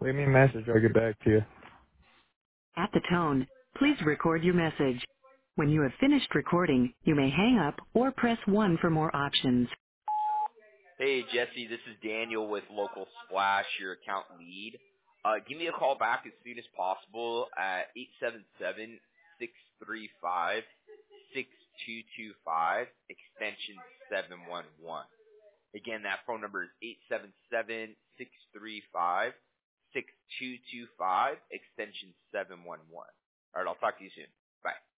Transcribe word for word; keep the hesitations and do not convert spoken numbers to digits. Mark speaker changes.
Speaker 1: Leave me a message. I'll get back to you.
Speaker 2: At the tone, please record your message. When you have finished recording, you may hang up or press one for more options.
Speaker 3: Hey, Jesse, this is Daniel with Local Splash, your account lead. Uh, give me a call back as soon as possible at eight seven seven, six three five, six two two five, extension seven one one. Again, that phone number is eight seven seven, six three five, six two two five, extension seven one one. All right, I'll talk to you soon. Bye.